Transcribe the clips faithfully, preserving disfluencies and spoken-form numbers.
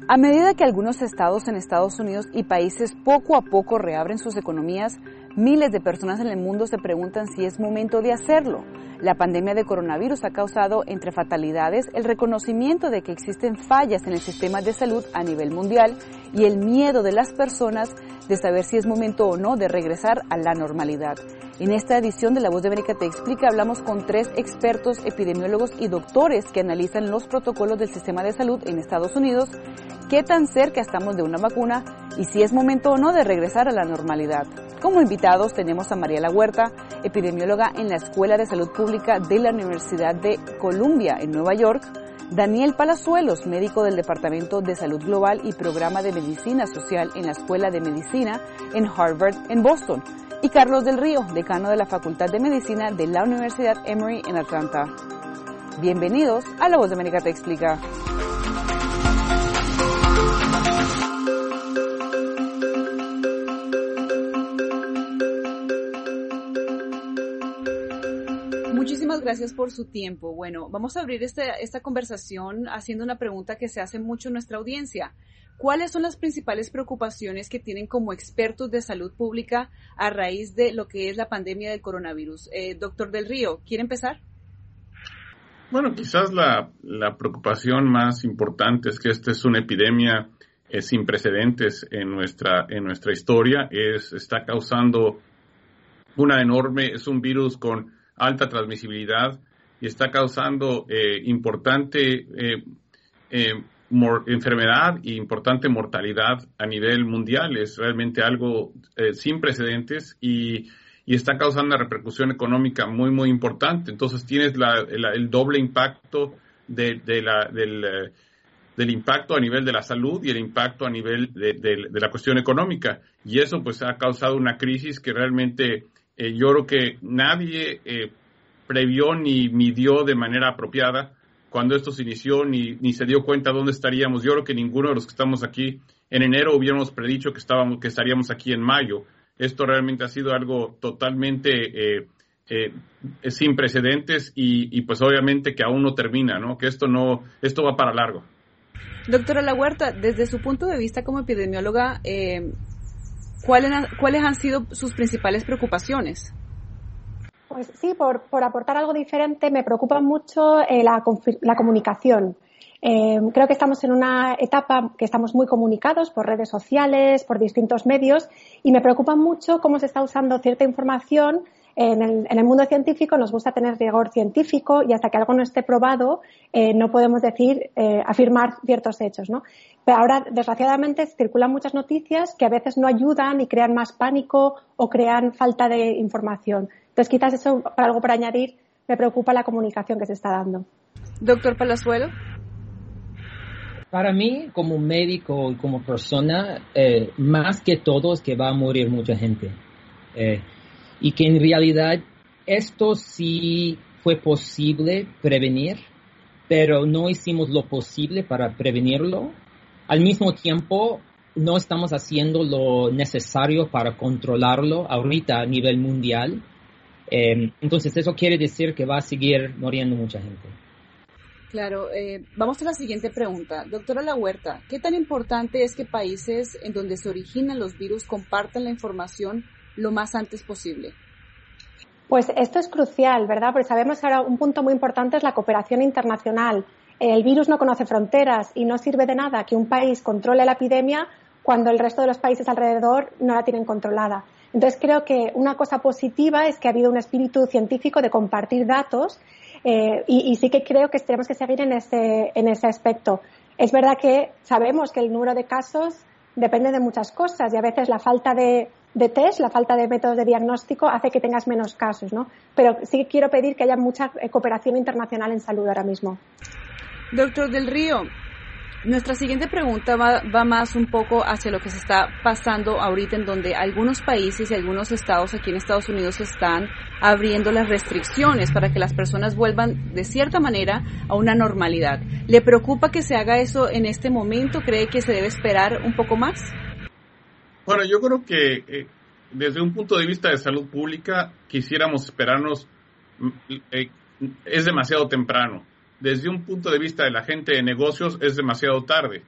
A medida que algunos estados en Estados Unidos y países poco a poco reabren sus economías, miles de personas en el mundo se preguntan si es momento de hacerlo. La pandemia de coronavirus ha causado, entre fatalidades, el reconocimiento de que existen fallas en el sistema de salud a nivel mundial y el miedo de las personas de saber si es momento o no de regresar a la normalidad. En esta edición de La Voz de América Te Explica hablamos con tres expertos, epidemiólogos y doctores que analizan los protocolos del sistema de salud en Estados Unidos, qué tan cerca estamos de una vacuna y si es momento o no de regresar a la normalidad. Como invitados tenemos a Mariela Huerta, epidemióloga en la Escuela de Salud Pública de la Universidad de Columbia en Nueva York, Daniel Palazuelos, médico del Departamento de Salud Global y Programa de Medicina Social en la Escuela de Medicina en Harvard en Boston, y Carlos del Río, decano de la Facultad de Medicina de la Universidad Emory en Atlanta. Bienvenidos a La Voz de América Te Explica. Muchísimas gracias por su tiempo. Bueno, vamos a abrir este, esta conversación haciendo una pregunta que se hace mucho en nuestra audiencia. ¿Cuáles son las principales preocupaciones que tienen como expertos de salud pública a raíz de lo que es la pandemia del coronavirus? Eh, doctor Del Río, ¿quiere empezar? Bueno, quizás la, la preocupación más importante es que esta es una epidemia eh, sin precedentes en nuestra, en nuestra historia. Es, está causando una enorme, es un virus con alta transmisibilidad y está causando eh, importante eh, eh, mor- enfermedad e importante mortalidad a nivel mundial. Es realmente algo eh, sin precedentes y, y está causando una repercusión económica muy, muy importante. Entonces tienes la, la, el doble impacto de, de la, del, eh, del impacto a nivel de la salud y el impacto a nivel de, de, de la cuestión económica. Y eso pues ha causado una crisis que realmente Eh, yo creo que nadie eh, previó ni midió de manera apropiada cuando esto se inició, ni, ni se dio cuenta dónde estaríamos. Yo creo que ninguno de los que estamos aquí en enero hubiéramos predicho que, estábamos, que estaríamos aquí en mayo. Esto realmente ha sido algo totalmente eh, eh, sin precedentes y, y pues obviamente que aún no termina, ¿no? Que esto no, esto va para largo. Doctora La Huerta, desde su punto de vista como epidemióloga, eh, ¿Cuáles, ¿Cuáles han sido sus principales preocupaciones? Pues sí, por, por aportar algo diferente, me preocupa mucho eh, la, la comunicación. Eh, creo que estamos en una etapa que estamos muy comunicados por redes sociales, por distintos medios, y me preocupa mucho cómo se está usando cierta información. En el, en el mundo científico nos gusta tener rigor científico y hasta que algo no esté probado eh, no podemos decir, eh, afirmar ciertos hechos, ¿no? Pero ahora, desgraciadamente, circulan muchas noticias que a veces no ayudan y crean más pánico o crean falta de información. Entonces, quizás eso, para algo para añadir, me preocupa la comunicación que se está dando. Doctor Palazuelo. Para mí, como médico y como persona, eh, más que todo es que va a morir mucha gente. Eh, y que en realidad esto sí fue posible prevenir, pero no hicimos lo posible para prevenirlo. Al mismo tiempo, no estamos haciendo lo necesario para controlarlo ahorita a nivel mundial. Eh, entonces, eso quiere decir que va a seguir muriendo mucha gente. Claro, eh, vamos a la siguiente pregunta. Doctora La Huerta, ¿qué tan importante es que países en donde se originan los virus compartan la información lo más antes posible? Pues esto es crucial, ¿verdad? Porque sabemos que ahora un punto muy importante es la cooperación internacional. El virus no conoce fronteras y no sirve de nada que un país controle la epidemia cuando el resto de los países alrededor no la tienen controlada. Entonces creo que una cosa positiva es que ha habido un espíritu científico de compartir datos eh, y, y sí que creo que tenemos que seguir en ese, en ese aspecto. Es verdad que sabemos que el número de casos depende de muchas cosas y a veces la falta de, de test, la falta de métodos de diagnóstico hace que tengas menos casos, ¿no? Pero sí quiero pedir que haya mucha cooperación internacional en salud ahora mismo. Doctor Del Río, nuestra siguiente pregunta va, va más un poco hacia lo que se está pasando ahorita, en donde algunos países y algunos estados aquí en Estados Unidos están abriendo las restricciones para que las personas vuelvan de cierta manera a una normalidad. ¿Le preocupa que se haga eso en este momento? ¿Cree que se debe esperar un poco más? Bueno, yo creo que eh, desde un punto de vista de salud pública quisiéramos esperarnos, eh, es demasiado temprano. Desde un punto de vista de la gente de negocios es demasiado tarde.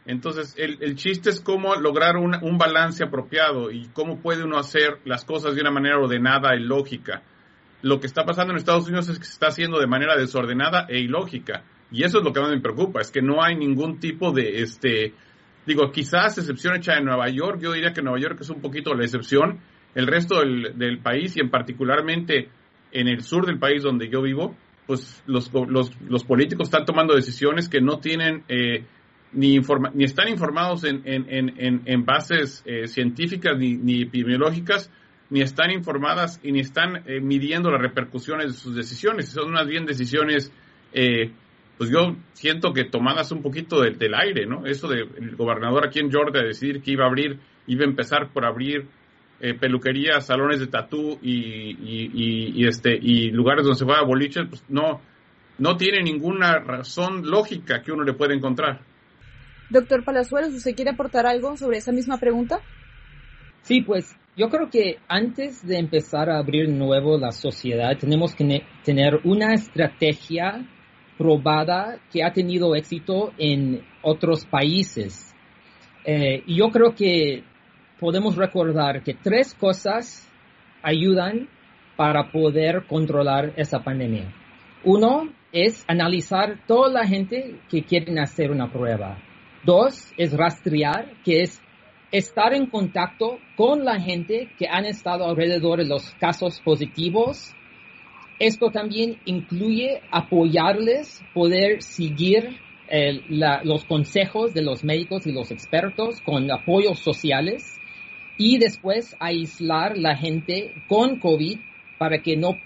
Entonces, el, el chiste es cómo lograr un, un balance apropiado y cómo puede uno hacer las cosas de una manera ordenada y lógica. Lo que está pasando en Estados Unidos es que se está haciendo de manera desordenada e ilógica. Y eso es lo que más me preocupa, es que no hay ningún tipo de, este, digo, quizás excepción hecha en Nueva York. Yo diría que Nueva York es un poquito la excepción. El resto del, del país, y en particularmente en el sur del país donde yo vivo, pues los, los, los políticos están tomando decisiones que no tienen... Eh, Ni, informa, ni están informados en, en, en, en bases eh, científicas ni, ni epidemiológicas, ni están informadas y ni están eh, midiendo las repercusiones de sus decisiones. Son más bien decisiones, eh, pues yo siento que tomadas un poquito de, del aire, ¿no? Eso del gobernador aquí en Georgia decidir que iba a abrir, iba a empezar por abrir eh, peluquerías, salones de tatú y, y, y, y, este, y lugares donde se juega boliche, pues no, no tiene ninguna razón lógica que uno le pueda encontrar. Doctor Palazuelos, ¿usted quiere aportar algo sobre esa misma pregunta? Sí, pues yo creo que antes de empezar a abrir nuevo la sociedad, tenemos que ne- tener una estrategia probada que ha tenido éxito en otros países. Eh, y yo creo que podemos recordar que tres cosas ayudan para poder controlar esa pandemia. Uno es analizar toda la gente que quieren hacer una prueba. Dos, es rastrear, que es estar en contacto con la gente que han estado alrededor de los casos positivos. Esto también incluye apoyarles, poder seguir eh, la, los consejos de los médicos y los expertos con apoyos sociales y después aislar la gente con COVID para que no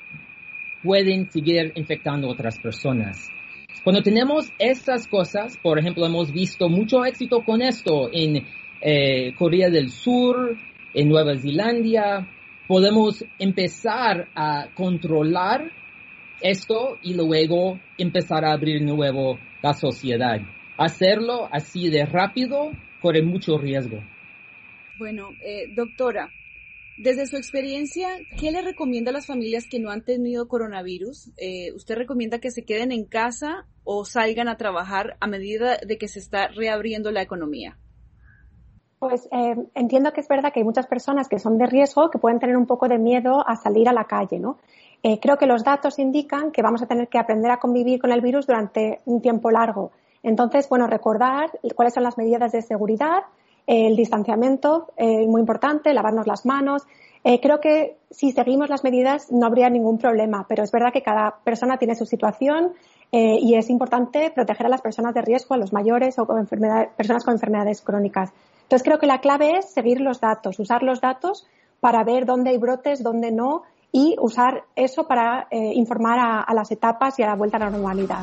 pueden seguir infectando a otras personas. Cuando tenemos estas cosas, por ejemplo, hemos visto mucho éxito con esto en eh, Corea del Sur, en Nueva Zelanda. Podemos empezar a controlar esto y luego empezar a abrir de nuevo la sociedad. Hacerlo así de rápido corre mucho riesgo. Bueno, eh, doctora, desde su experiencia, ¿qué le recomienda a las familias que no han tenido coronavirus? Eh, ¿Usted recomienda que se queden en casa o salgan a trabajar a medida de que se está reabriendo la economía? Pues eh, entiendo que es verdad que hay muchas personas que son de riesgo que pueden tener un poco de miedo a salir a la calle, ¿no? Eh, creo que los datos indican que vamos a tener que aprender a convivir con el virus durante un tiempo largo. Entonces, bueno, recordar cuáles son las medidas de seguridad, el distanciamiento, eh, muy importante, lavarnos las manos. Eh, creo que si seguimos las medidas no habría ningún problema, pero es verdad que cada persona tiene su situación eh, y es importante proteger a las personas de riesgo, a los mayores o con enfermedades, personas con enfermedades crónicas. Entonces creo que la clave es seguir los datos, usar los datos para ver dónde hay brotes, dónde no, y usar eso para eh, informar a, a las etapas y a la vuelta a la normalidad.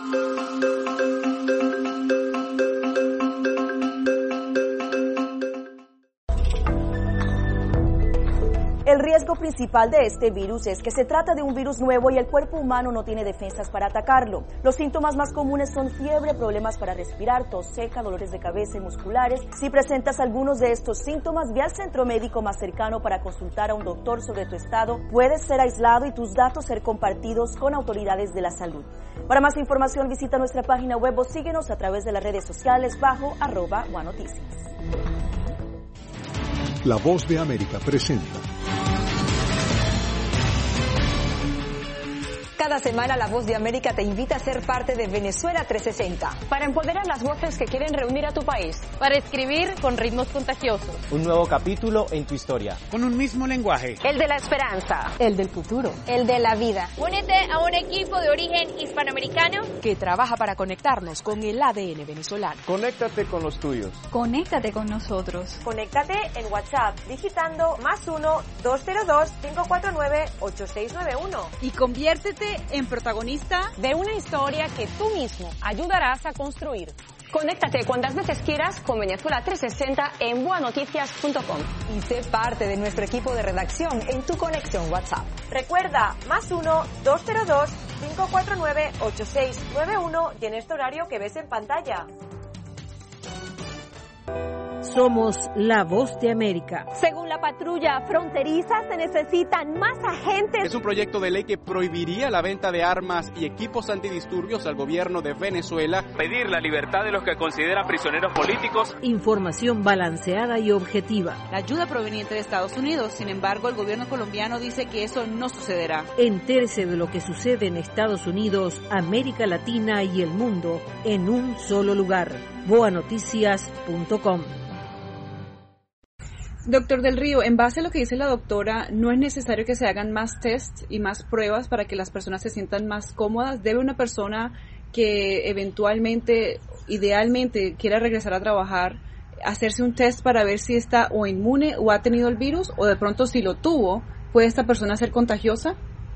El riesgo principal de este virus es que se trata de un virus nuevo y el cuerpo humano no tiene defensas para atacarlo. Los síntomas más comunes son fiebre, problemas para respirar, tos seca, dolores de cabeza y musculares. Si presentas algunos de estos síntomas, ve al centro médico más cercano para consultar a un doctor sobre tu estado. Puedes ser aislado y tus datos ser compartidos con autoridades de la salud. Para más información, visita nuestra página web o síguenos a través de las redes sociales bajo arroba One Noticias. La Voz de América presenta. Cada semana La Voz de América te invita a ser parte de Venezuela trescientos sesenta. Para empoderar las voces que quieren reunir a tu país. Para escribir con ritmos contagiosos. Un nuevo capítulo en tu historia. Con un mismo lenguaje. El de la esperanza. El del futuro. El de la vida. Únete a un equipo de origen hispanoamericano que trabaja para conectarnos con el A D N venezolano. Conéctate con los tuyos. Conéctate con nosotros. Conéctate en WhatsApp digitando más uno dos cero dos cinco cuatro nueve ocho seis nueve uno. Y conviértete en protagonista de una historia que tú mismo ayudarás a construir. Conéctate cuantas veces quieras con Venezuela trescientos sesenta en boa noticias punto com. Y sé parte de nuestro equipo de redacción en tu conexión WhatsApp. Recuerda, más uno dos cero dos cinco cuatro nueve ocho seis nueve uno y en este horario que ves en pantalla. Somos la voz de América. Según la patrulla fronteriza, se necesitan más agentes. Es un proyecto de ley que prohibiría la venta de armas y equipos antidisturbios al gobierno de Venezuela. Pedir la libertad de los que consideran prisioneros políticos. Información balanceada y objetiva. La ayuda proveniente de Estados Unidos, sin embargo, el gobierno colombiano dice que eso no sucederá. Entérese de lo que sucede en Estados Unidos, América Latina y el mundo en un solo lugar. boa noticias punto com. Doctor Del Río, en base a lo que dice la doctora, ¿no es necesario que se hagan más tests y más pruebas para que las personas se sientan más cómodas? ¿Debe una persona que eventualmente, idealmente, quiera regresar a trabajar, hacerse un test para ver si está o inmune o ha tenido el virus? O de pronto, si lo tuvo, ¿puede esta persona ser contagiosa?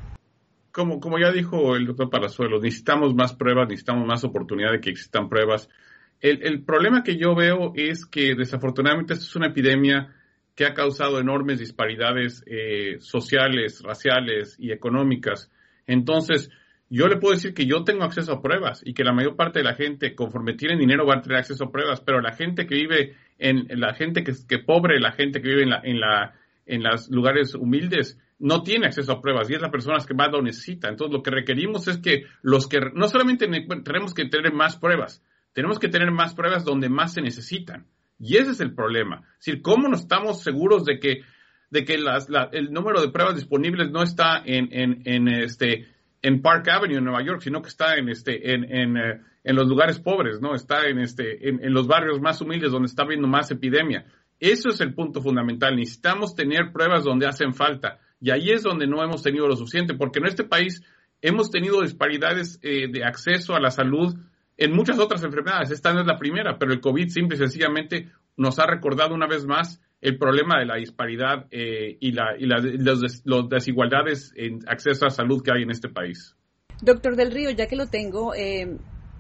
Como, como ya dijo el doctor Palazuelos, necesitamos más pruebas, necesitamos más oportunidad de que existan pruebas. El, el problema que yo veo es que desafortunadamente esta es una epidemia que ha causado enormes disparidades eh, sociales, raciales y económicas. Entonces, yo le puedo decir que yo tengo acceso a pruebas y que la mayor parte de la gente, conforme tiene dinero, va a tener acceso a pruebas, pero la gente que vive, en la gente que, que pobre, la gente que vive en la, en la, en los lugares humildes, no tiene acceso a pruebas y es la persona que más lo necesita. Entonces, lo que requerimos es que los que, no solamente tenemos que tener más pruebas, tenemos que tener más pruebas donde más se necesitan. Y ese es el problema. Es decir, ¿cómo no estamos seguros de que, de que las, la, el número de pruebas disponibles no está en, en, en, este, en Park Avenue, en Nueva York, sino que está en, este, en, en, uh, en los lugares pobres, ¿no? Está en, este, en, en los barrios más humildes donde está habiendo más epidemia. Eso es el punto fundamental. Necesitamos tener pruebas donde hacen falta. Y ahí es donde no hemos tenido lo suficiente, porque en este país hemos tenido disparidades eh, de acceso a la salud en muchas otras enfermedades. Esta no es la primera, pero el COVID simple y sencillamente nos ha recordado una vez más el problema de la disparidad eh, y, la, y la, las los desigualdades en acceso a salud que hay en este país. Doctor Del Río, ya que lo tengo, eh,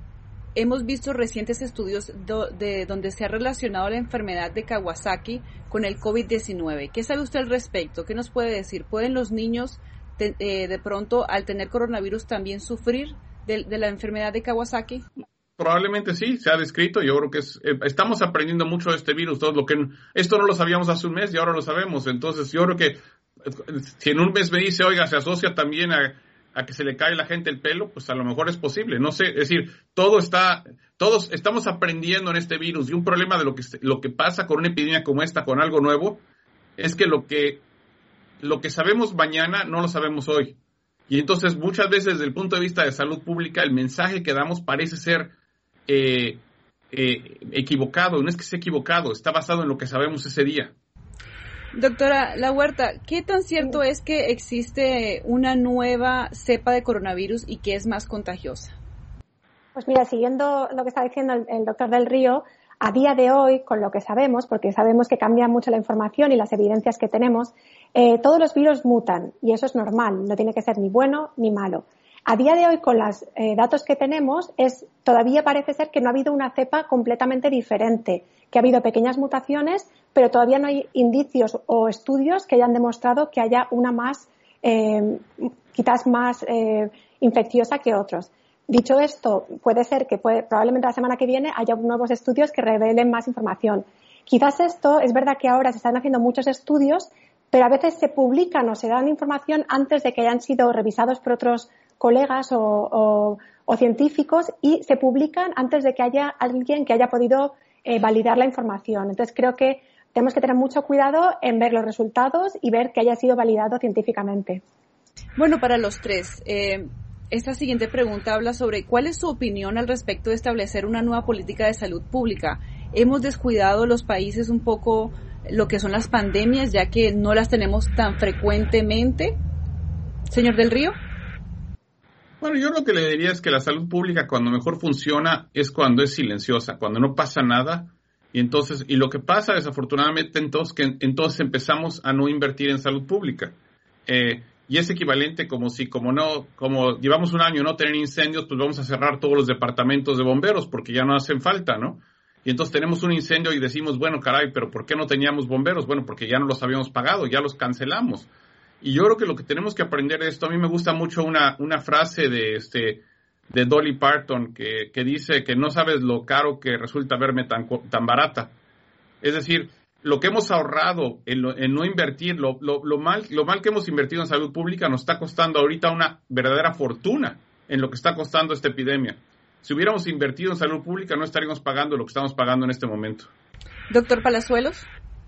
hemos visto recientes estudios do, de donde se ha relacionado la enfermedad de Kawasaki con el COVID diecinueve. ¿Qué sabe usted al respecto? ¿Qué nos puede decir? ¿Pueden los niños de, eh, de pronto, al tener coronavirus, también sufrir de, de la enfermedad de Kawasaki? Probablemente sí, se ha descrito. Yo creo que es, eh, estamos aprendiendo mucho de este virus. Todo lo que esto no lo sabíamos hace un mes y ahora lo sabemos. Entonces, yo creo que eh, si en un mes me dice, oiga, se asocia también a, a que se le cae a la gente el pelo, pues a lo mejor es posible. No sé, es decir, todo está, todos estamos aprendiendo en este virus. Y un problema de lo que lo que pasa con una epidemia como esta, con algo nuevo, es que lo que lo que sabemos mañana no lo sabemos hoy. Y entonces, muchas veces, desde el punto de vista de salud pública, el mensaje que damos parece ser Eh, eh, equivocado. No es que sea equivocado, está basado en lo que sabemos ese día. Doctora La Huerta, ¿qué tan cierto es que existe una nueva cepa de coronavirus y que es más contagiosa? Pues mira, siguiendo lo que está diciendo el, el doctor Del Río, a día de hoy, con lo que sabemos, porque sabemos que cambia mucho la información y las evidencias que tenemos, eh, todos los virus mutan y eso es normal, no tiene que ser ni bueno ni malo. A día de hoy, con los eh, datos que tenemos, es todavía parece ser que no ha habido una cepa completamente diferente, que ha habido pequeñas mutaciones, pero todavía no hay indicios o estudios que hayan demostrado que haya una más, eh, quizás más eh, infecciosa que otros. Dicho esto, puede ser que puede, probablemente la semana que viene haya nuevos estudios que revelen más información. Quizás esto, es verdad que ahora se están haciendo muchos estudios, pero a veces se publican o se dan información antes de que hayan sido revisados por otros colegas o, o, o científicos y se publican antes de que haya alguien que haya podido eh, validar la información. Entonces creo que tenemos que tener mucho cuidado en ver los resultados y ver que haya sido validado científicamente. Bueno, para los tres, eh, esta siguiente pregunta habla sobre cuál es su opinión al respecto de establecer una nueva política de salud pública. ¿Hemos descuidado los países un poco lo que son las pandemias, ya que no las tenemos tan frecuentemente? Señor Del Río. Bueno, yo lo que le diría es que la salud pública cuando mejor funciona es cuando es silenciosa, cuando no pasa nada. Y entonces, y lo que pasa desafortunadamente entonces que entonces empezamos a no invertir en salud pública. Eh, y es equivalente como si, como no, como llevamos un año no tener incendios, pues vamos a cerrar todos los departamentos de bomberos porque ya no hacen falta, ¿no? Y entonces tenemos un incendio y decimos, bueno, caray, pero ¿por qué no teníamos bomberos? Bueno, porque ya no los habíamos pagado, ya los cancelamos. Y yo creo que lo que tenemos que aprender de esto, a mí me gusta mucho una, una frase de este de Dolly Parton que, que dice que no sabes lo caro que resulta verme tan, tan barata. Es decir, lo que hemos ahorrado en, lo, en no invertir, lo, lo, lo, mal, lo mal que hemos invertido en salud pública nos está costando ahorita una verdadera fortuna en lo que está costando esta epidemia. Si hubiéramos invertido en salud pública no estaríamos pagando lo que estamos pagando en este momento. Doctor Palazuelos.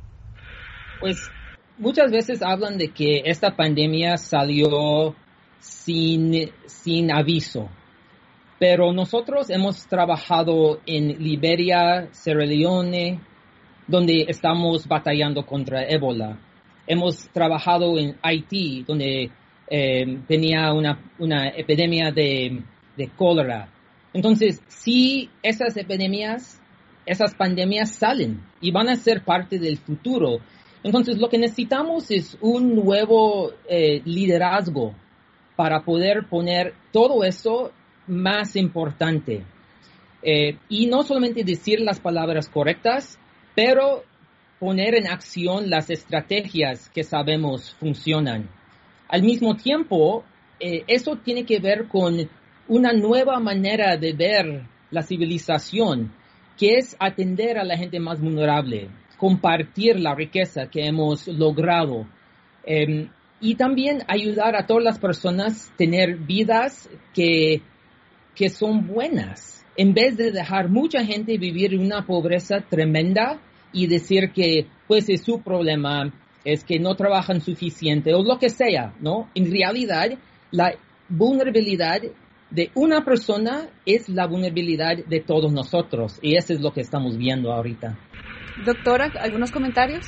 Pues muchas veces hablan de que esta pandemia salió sin, sin aviso. Pero nosotros hemos trabajado en Liberia, Sierra Leone, donde estamos batallando contra ébola. Hemos trabajado en Haití, donde eh, tenía una, una epidemia de, de cólera. Entonces, sí, esas epidemias, esas pandemias salen y van a ser parte del futuro. Entonces, lo que necesitamos es un nuevo eh, liderazgo para poder poner todo eso más importante. Eh, y no solamente decir las palabras correctas, pero poner en acción las estrategias que sabemos funcionan. Al mismo tiempo, eh, eso tiene que ver con una nueva manera de ver la civilización, que es atender a la gente más vulnerable, compartir la riqueza que hemos logrado eh, y también ayudar a todas las personas a tener vidas que, que son buenas, en vez de dejar mucha gente vivir una pobreza tremenda y decir que pues es su problema, es que no trabajan suficiente o lo que sea, ¿no? En realidad, la vulnerabilidad de una persona es la vulnerabilidad de todos nosotros y eso es lo que estamos viendo ahorita. Doctora, ¿algunos comentarios?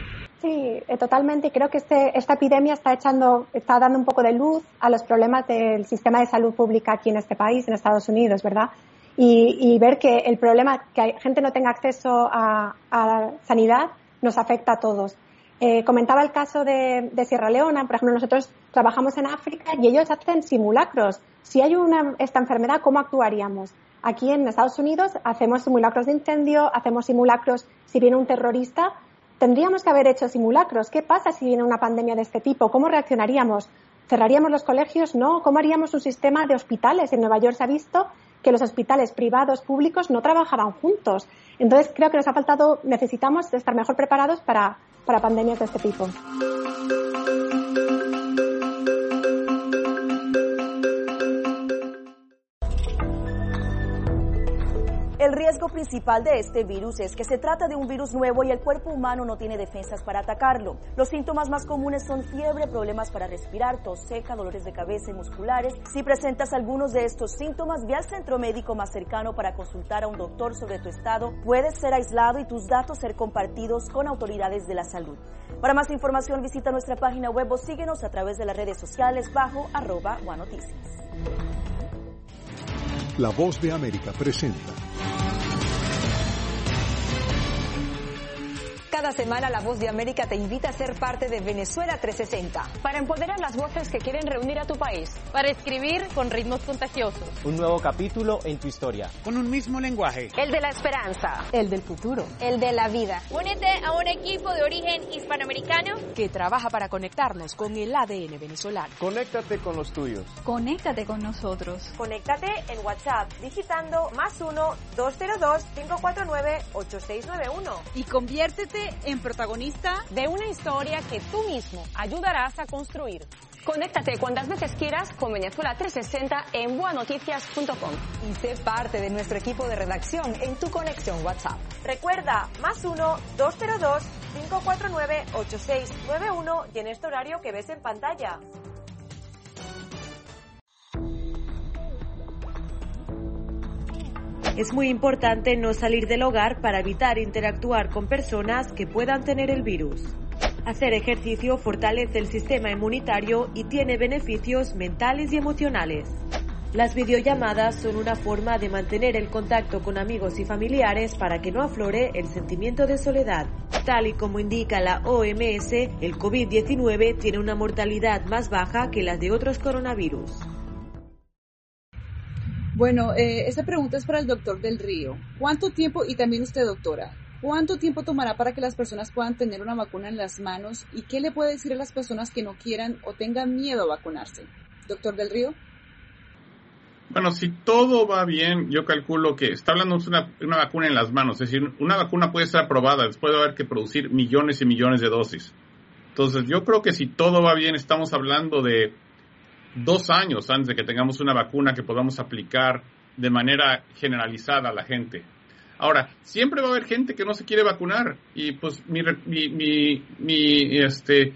Sí, eh, totalmente. Creo que este, esta epidemia está echando, está dando un poco de luz a los problemas del sistema de salud pública aquí en este país, en Estados Unidos, ¿verdad? Y, y ver que el problema que hay, gente no tenga acceso a, a sanidad nos afecta a todos. Eh, comentaba el caso de, de Sierra Leona, por ejemplo, nosotros trabajamos en África y ellos hacen simulacros. Si hay una, esta enfermedad, ¿cómo actuaríamos? Aquí en Estados Unidos hacemos simulacros de incendio, hacemos simulacros si viene un terrorista. Tendríamos que haber hecho simulacros. ¿Qué pasa si viene una pandemia de este tipo? ¿Cómo reaccionaríamos? ¿Cerraríamos los colegios? No. ¿Cómo haríamos un sistema de hospitales? En Nueva York se ha visto que los hospitales privados, públicos, no trabajaban juntos. Entonces, creo que nos ha faltado, necesitamos estar mejor preparados para, para pandemias de este tipo. El riesgo principal de este virus es que se trata de un virus nuevo y el cuerpo humano no tiene defensas para atacarlo. Los síntomas más comunes son fiebre, problemas para respirar, tos seca, dolores de cabeza y musculares. Si presentas algunos de estos síntomas, ve al centro médico más cercano para consultar a un doctor sobre tu estado. Puedes ser aislado y tus datos ser compartidos con autoridades de la salud. Para más información, visita nuestra página web o síguenos a través de las redes sociales bajo arroba One Noticias. La Voz de América presenta. Cada semana La Voz de América te invita a ser parte de Venezuela trescientos sesenta. Para empoderar las voces que quieren reunir a tu país. Para escribir con ritmos contagiosos. Un nuevo capítulo en tu historia. Con un mismo lenguaje. El de la esperanza. El del futuro. El de la vida. Únete a un equipo de origen hispanoamericano que trabaja para conectarnos con el A D N venezolano. Conéctate con los tuyos. Conéctate con nosotros. Conéctate en WhatsApp digitando más uno dos cero dos cinco cuatro nueve ocho seis nueve uno. Y conviértete en protagonista de una historia que tú mismo ayudarás a construir. Conéctate cuantas veces quieras con Venezuela trescientos sesenta en boa noticias punto com. Y sé parte de nuestro equipo de redacción en tu conexión WhatsApp. Recuerda, más uno dos cero dos cinco cuatro nueve ocho seis nueve uno y en este horario que ves en pantalla. Es muy importante no salir del hogar para evitar interactuar con personas que puedan tener el virus. Hacer ejercicio fortalece el sistema inmunitario y tiene beneficios mentales y emocionales. Las videollamadas son una forma de mantener el contacto con amigos y familiares para que no aflore el sentimiento de soledad. Tal y como indica la O M S, el COVID diecinueve tiene una mortalidad más baja que las de otros coronavirus. Bueno, eh, esta pregunta es para el doctor Del Río. ¿Cuánto tiempo, y también usted, doctora, cuánto tiempo tomará para que las personas puedan tener una vacuna en las manos? ¿Y qué le puede decir a las personas que no quieran o tengan miedo a vacunarse? Doctor Del Río. Bueno, si todo va bien, yo calculo que está hablando de una, una vacuna en las manos. Es decir, una vacuna puede ser aprobada, después de haber que producir millones y millones de dosis. Entonces, yo creo que si todo va bien, estamos hablando de dos años antes de que tengamos una vacuna que podamos aplicar de manera generalizada a la gente. Ahora, siempre va a haber gente que no se quiere vacunar y pues mi mi mi, mi este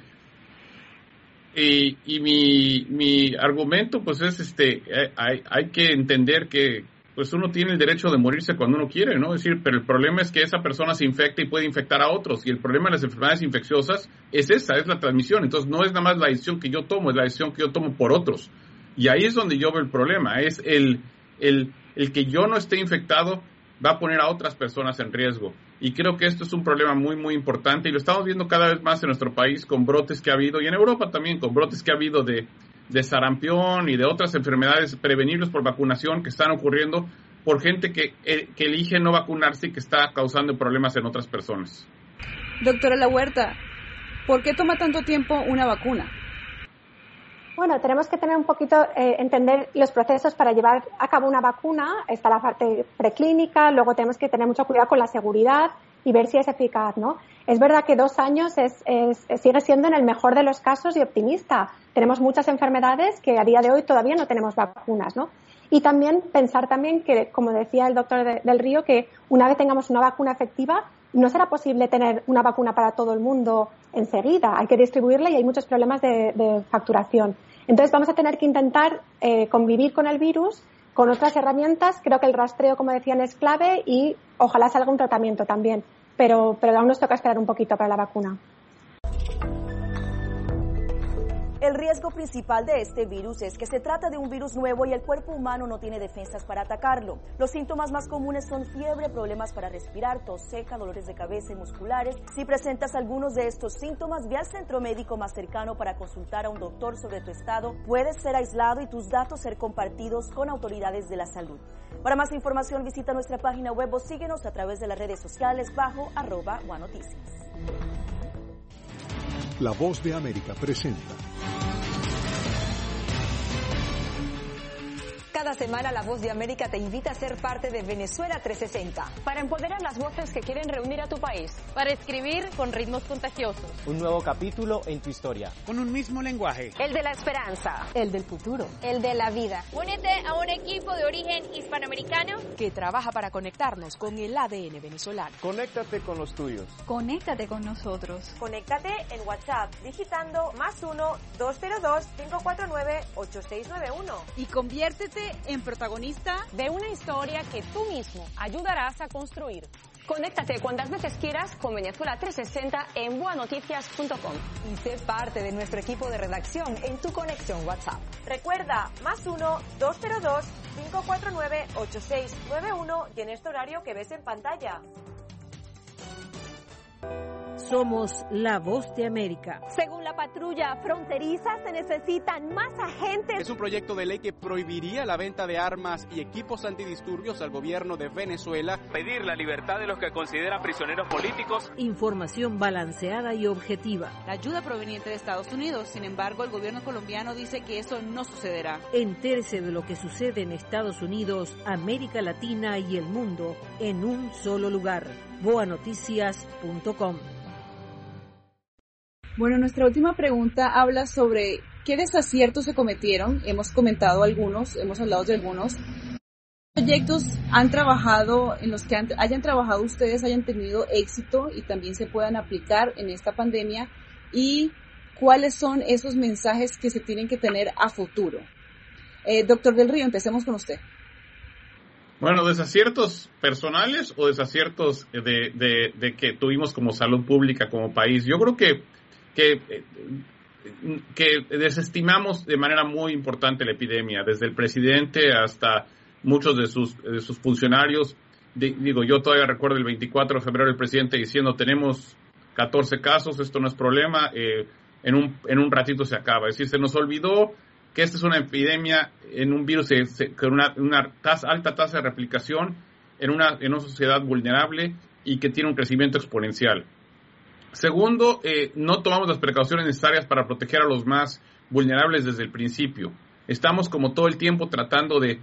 y, y mi mi argumento pues es este hay hay que entender que pues uno tiene el derecho de morirse cuando uno quiere, ¿no? Es decir, pero el problema es que esa persona se infecta y puede infectar a otros y el problema de las enfermedades infecciosas es esa, es la transmisión. Entonces no es nada más la decisión que yo tomo, es la decisión que yo tomo por otros. Y ahí es donde yo veo el problema, es el el el que yo no esté infectado va a poner a otras personas en riesgo. Y creo que esto es un problema muy, muy importante y lo estamos viendo cada vez más en nuestro país con brotes que ha habido y en Europa también con brotes que ha habido de, de sarampión y de otras enfermedades prevenibles por vacunación que están ocurriendo por gente que, eh, que elige no vacunarse y que está causando problemas en otras personas. Doctora La Huerta, ¿por qué toma tanto tiempo una vacuna? Bueno, tenemos que tener un poquito, eh, entender los procesos para llevar a cabo una vacuna. Está la parte preclínica, luego tenemos que tener mucho cuidado con la seguridad y ver si es eficaz, ¿no? Es verdad que dos años es, es, sigue siendo en el mejor de los casos y optimista. Tenemos muchas enfermedades que a día de hoy todavía no tenemos vacunas, ¿no? Y también pensar también que, como decía el doctor de, del Río, que una vez tengamos una vacuna efectiva, no será posible tener una vacuna para todo el mundo enseguida. Hay que distribuirla y hay muchos problemas de, de facturación. Entonces vamos a tener que intentar eh, convivir con el virus con otras herramientas. Creo que el rastreo, como decían, es clave y ojalá salga un tratamiento también. Pero, pero aún nos toca esperar un poquito para la vacuna. El riesgo principal de este virus es que se trata de un virus nuevo y el cuerpo humano no tiene defensas para atacarlo. Los síntomas más comunes son fiebre, problemas para respirar, tos seca, dolores de cabeza y musculares. Si presentas algunos de estos síntomas, ve al centro médico más cercano para consultar a un doctor sobre tu estado. Puedes ser aislado y tus datos ser compartidos con autoridades de la salud. Para más información, visita nuestra página web o síguenos a través de las redes sociales bajo arroba Guanoticias. La Voz de América presenta. Cada semana La Voz de América te invita a ser parte de Venezuela trescientos sesenta. Para empoderar las voces que quieren reunir a tu país. Para escribir con ritmos contagiosos. Un nuevo capítulo en tu historia. Con un mismo lenguaje. El de la esperanza. El del futuro. El de la vida. Únete a un equipo de origen hispanoamericano que trabaja para conectarnos con el A D N venezolano. Conéctate con los tuyos. Conéctate con nosotros. Conéctate en WhatsApp digitando más uno dos cero dos cinco cuatro nueve ocho seis nueve uno. Y conviértete en protagonista de una historia que tú mismo ayudarás a construir. Conéctate cuantas veces quieras con Venezuela trescientos sesenta en boa noticias punto com. Y sé parte de nuestro equipo de redacción en tu conexión WhatsApp. Recuerda, más uno dos cero dos cinco cuatro nueve ocho seis nueve uno y en este horario que ves en pantalla. Somos la Voz de América. Según la patrulla fronteriza, se necesitan más agentes. Es un proyecto de ley que prohibiría la venta de armas y equipos antidisturbios al gobierno de Venezuela. Pedir la libertad de los que considera prisioneros políticos. Información balanceada y objetiva. La ayuda proveniente de Estados Unidos. Sin embargo, el gobierno colombiano dice que eso no sucederá. Entérese de lo que sucede en Estados Unidos, América Latina y el mundo en un solo lugar. boa noticias punto com. Bueno, nuestra última pregunta habla sobre qué desaciertos se cometieron. Hemos comentado algunos, hemos hablado de algunos. ¿Qué proyectos han trabajado, en los que han, hayan trabajado ustedes, hayan tenido éxito y también se puedan aplicar en esta pandemia? ¿Y cuáles son esos mensajes que se tienen que tener a futuro? Eh, doctor Del Río, empecemos con usted. Bueno, desaciertos personales o desaciertos de, de, de que tuvimos como salud pública, como país. Yo creo que, que, que desestimamos de manera muy importante la epidemia, desde el presidente hasta muchos de sus, de sus funcionarios. De, digo, yo todavía recuerdo el veinticuatro de febrero el presidente diciendo tenemos catorce casos, esto no es problema, eh, en, un, en un ratito se acaba. Es decir, se nos olvidó que esta es una epidemia en un virus eh, con una, una tasa, alta tasa de replicación en una, en una sociedad vulnerable y que tiene un crecimiento exponencial. Segundo, eh, no tomamos las precauciones necesarias para proteger a los más vulnerables desde el principio. Estamos como todo el tiempo tratando de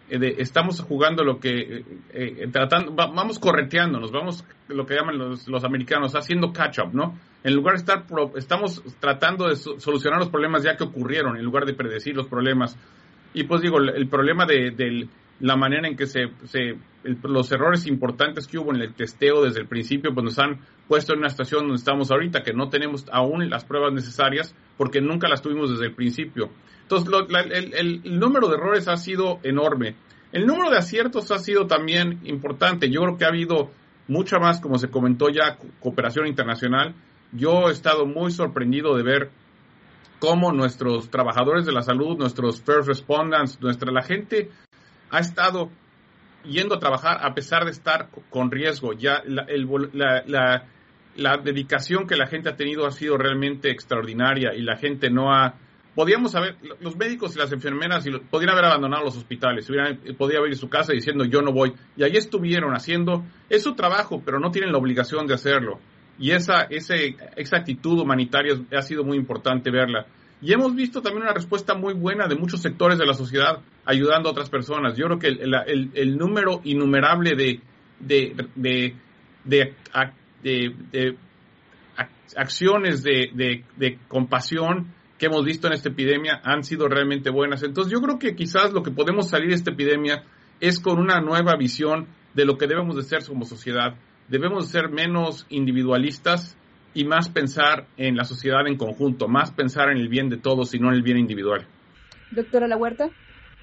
de, estamos jugando lo que, eh, eh, tratando, va, vamos correteándonos, vamos, lo que llaman los, los americanos, haciendo catch-up, ¿no? En lugar de estar, pro, estamos tratando de so, solucionar los problemas ya que ocurrieron, en lugar de predecir los problemas. Y pues digo, el, el problema de, de la manera en que se, se el, los errores importantes que hubo en el testeo desde el principio, pues nos han puesto en una situación donde estamos ahorita, que no tenemos aún las pruebas necesarias, porque nunca las tuvimos desde el principio. Entonces, lo, la, el, el, el número de errores ha sido enorme. El número de aciertos ha sido también importante. Yo creo que ha habido mucha más, como se comentó ya, cooperación internacional. Yo he estado muy sorprendido de ver cómo nuestros trabajadores de la salud, nuestros first responders, nuestra, la gente ha estado yendo a trabajar a pesar de estar con riesgo. Ya la, el, la, la, la dedicación que la gente ha tenido ha sido realmente extraordinaria y la gente no ha... Podíamos haber, los médicos y las enfermeras y lo, podrían haber abandonado los hospitales, hubieran, podría haber ido a su casa diciendo yo no voy. Y ahí estuvieron haciendo, es su trabajo, pero no tienen la obligación de hacerlo. Y esa, ese, esa actitud humanitaria ha sido muy importante verla. Y hemos visto también una respuesta muy buena de muchos sectores de la sociedad ayudando a otras personas. Yo creo que el, el, el número innumerable de, de, de, de, de, de acciones de, de, de compasión que hemos visto en esta epidemia han sido realmente buenas. Entonces yo creo que quizás lo que podemos salir de esta epidemia es con una nueva visión de lo que debemos de ser como sociedad. Debemos de ser menos individualistas y más pensar en la sociedad en conjunto, más pensar en el bien de todos y no en el bien individual. Doctora La Huerta.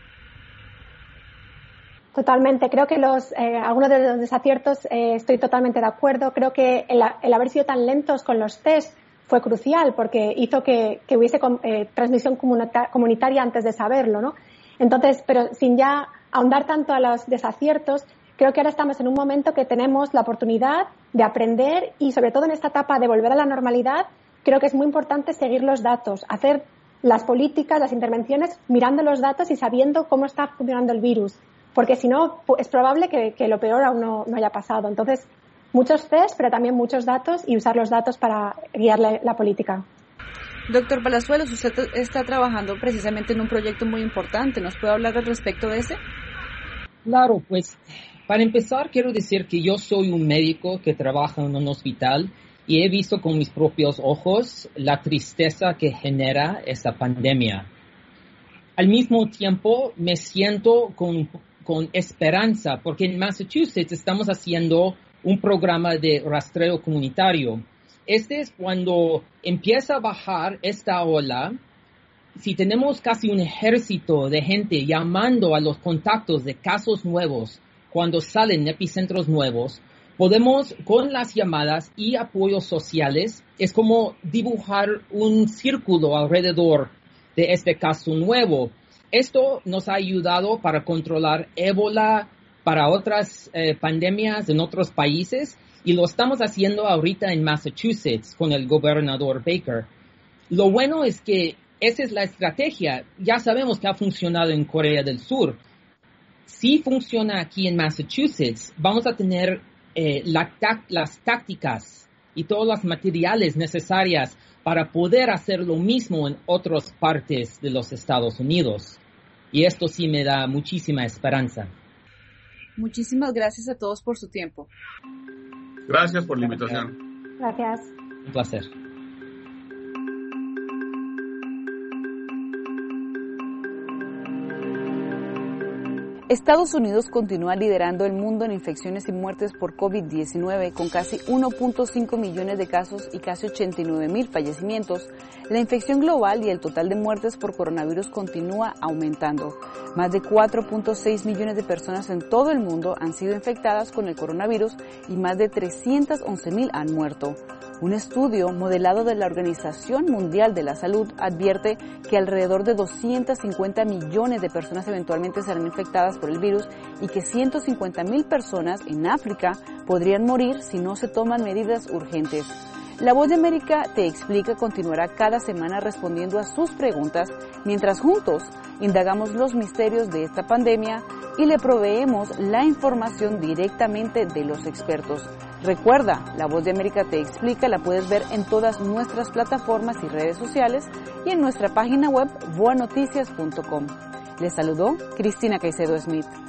Totalmente. Creo que los eh, algunos de los desaciertos eh, estoy totalmente de acuerdo. Creo que el, el haber sido tan lentos con los test fue crucial porque hizo que, que hubiese eh, transmisión comunitaria antes de saberlo, ¿no? Entonces, pero sin ya ahondar tanto a los desaciertos, creo que ahora estamos en un momento que tenemos la oportunidad de aprender y, sobre todo en esta etapa de volver a la normalidad, creo que es muy importante seguir los datos, hacer las políticas, las intervenciones mirando los datos y sabiendo cómo está funcionando el virus, porque si no es probable que, que lo peor aún no, no haya pasado. Entonces, muchos test, pero también muchos datos y usar los datos para guiar la, la política. Doctor Palazuelos, usted está trabajando precisamente en un proyecto muy importante. ¿Nos puede hablar al respecto de ese? Claro, pues para empezar quiero decir que yo soy un médico que trabaja en un hospital y he visto con mis propios ojos la tristeza que genera esta pandemia. Al mismo tiempo me siento con, con esperanza porque en Massachusetts estamos haciendo un programa de rastreo comunitario. Este es cuando empieza a bajar esta ola. Si tenemos casi un ejército de gente llamando a los contactos de casos nuevos, cuando salen epicentros nuevos, podemos, con las llamadas y apoyos sociales, es como dibujar un círculo alrededor de este caso nuevo. Esto nos ha ayudado para controlar ébola, para otras eh, pandemias en otros países, y lo estamos haciendo ahorita en Massachusetts con el gobernador Baker. Lo bueno es que esa es la estrategia. Ya sabemos que ha funcionado en Corea del Sur. Si funciona aquí en Massachusetts, vamos a tener eh, la, las tácticas y todos los materiales necesarios para poder hacer lo mismo en otras partes de los Estados Unidos. Y esto sí me da muchísima esperanza. Muchísimas gracias a todos por su tiempo. Gracias por la invitación. Gracias. Un placer. Estados Unidos continúa liderando el mundo en infecciones y muertes por COVID diecinueve con casi uno punto cinco millones de casos y casi ochenta y nueve mil fallecimientos. La infección global y el total de muertes por coronavirus continúa aumentando. Más de cuatro punto seis millones de personas en todo el mundo han sido infectadas con el coronavirus y más de trescientos once mil han muerto. Un estudio modelado de la Organización Mundial de la Salud advierte que alrededor de doscientos cincuenta millones de personas eventualmente serán infectadas por el virus y que ciento cincuenta mil personas en África podrían morir si no se toman medidas urgentes. La Voz de América Te Explica continuará cada semana respondiendo a sus preguntas mientras juntos indagamos los misterios de esta pandemia y le proveemos la información directamente de los expertos. Recuerda, La Voz de América Te Explica la puedes ver en todas nuestras plataformas y redes sociales y en nuestra página web voa noticias punto com. Les saludó Cristina Caicedo Smith.